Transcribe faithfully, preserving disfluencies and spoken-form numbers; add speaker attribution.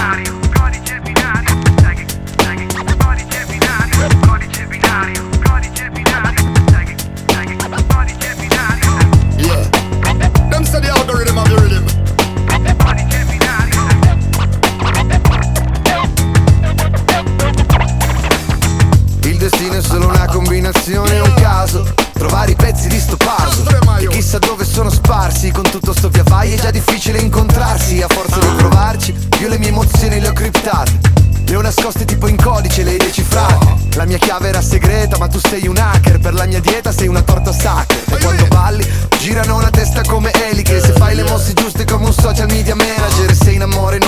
Speaker 1: binario, codice binario. Sai che, sai che, codice binario, codice binario, codice binario. Sai che, sai che, codice binario.
Speaker 2: Yeah. Them say the algorithm of the rhythm.
Speaker 1: Codice binario.
Speaker 3: Il destino è solo una combinazione, un caso. Trovare i pezzi di sto puzzle che chissà dove sono sparsi. Con tutto sto via vai è già difficile incontrarsi. A forza di provarci, io le mie emozioni le ho criptate. Le ho nascoste tipo in codice, le hai decifrate. La mia chiave era segreta, ma tu sei un hacker. Per la mia dieta sei una torta sacra. E quando balli, girano la testa come eliche. Se fai le mosse giuste come un social media manager. Se in amore non